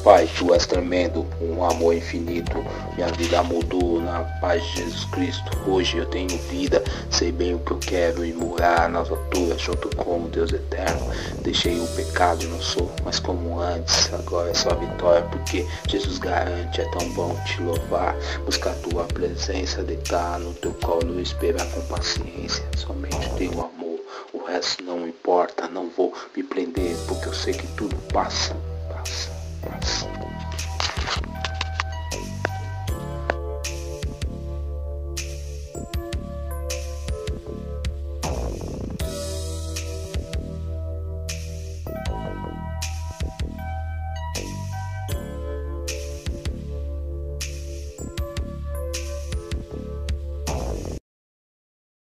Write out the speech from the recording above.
Pai, tu és tremendo, um amor infinito. Minha vida mudou na paz de Jesus Cristo. Hoje eu tenho vida, sei bem o que eu quero e morar nas alturas junto com o Deus eterno. Deixei o pecado e não sou mais como antes. Agora é só vitória porque Jesus garante. É tão bom te louvar, buscar tua presença, deitar no teu colo e esperar com paciência. Somente o teu amor, o resto não importa. Não vou me prender porque eu sei que tudo passa.